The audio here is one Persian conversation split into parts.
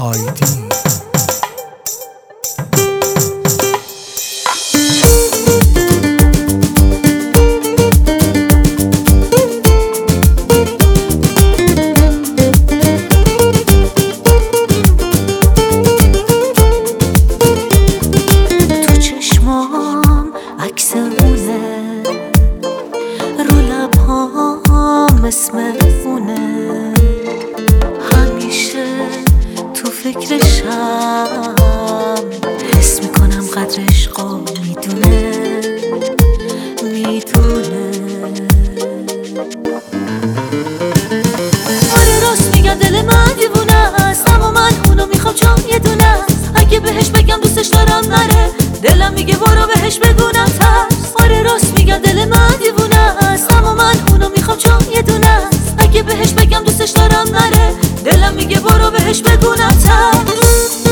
آیدین. تو چشمام عکس اونه، رو لبهام اسم اونه، همیشه تو فکرشم، حس میکنم قدر عشقا میدونه. آره راست میگن دل من دیوونه است، اما من اونو میخوام چون یه دونه است. اگه بهش بگم دوستش دارم نره، دلم میگه برو بهش بگو نترس. آره راست میگن دل من دیوونه است، اما من اونو میخوام چون یه دونه است. اگه بهش بگم دوستش دارم نره، دلم میگه برو بهش بگو نترس.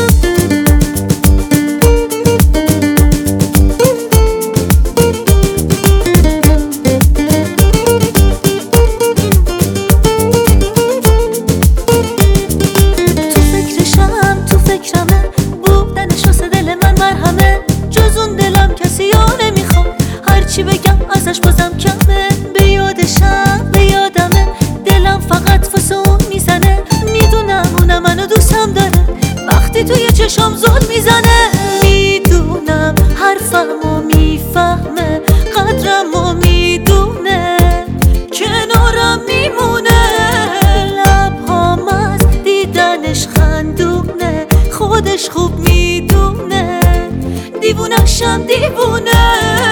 چی بگم ازش بازم کمه، به یادشم به یادمه، دلم فقط واسه اون میزنه. میدونم اونم منو دوستم داره، وقتی توی چشام زل میزنه. میدونم حرفمو میفهمه، قدرمو میدونه، کنارم میمونه. لبهام از دیدنش خندونه، خودش خوب میدونه، دیوونه‌شم دیوونه.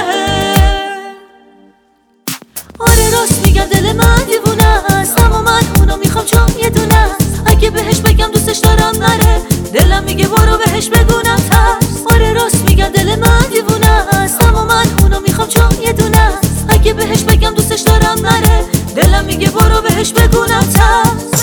آره راست میگن دل من دیوونه است، اما من اونو میخوام چون یه دونه است. اگه بهش بگم دوستش دارم نره، دلم میگه برو بهش بگو نترس. آره راست میگن دل من دیوونه است، اما من اونو میخوام چون یه دونه است. اگه بهش بگم دوستش دارم نره، دلم میگه برو بهش بگو نترس.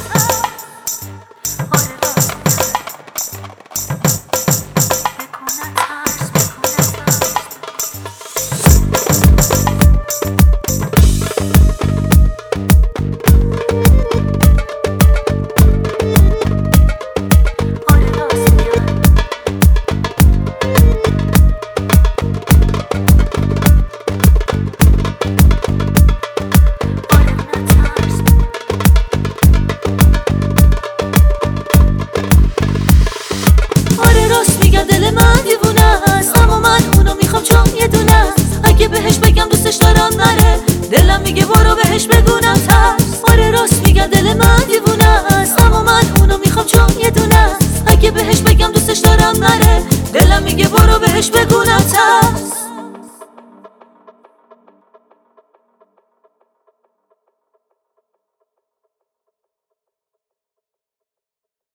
دل من دیوونه است، اما من اونو میخوام چون یه دونه است. اگه بهش بگم دوستش دارم نره، دلم میگه برو بهش بگو نترس. آره راست میگن دل من دیوونه است، اما من اونو میخوام چون یه دونه است. اگه بهش بگم دوستش دارم نره، دلم میگه برو بهش بگو نترس.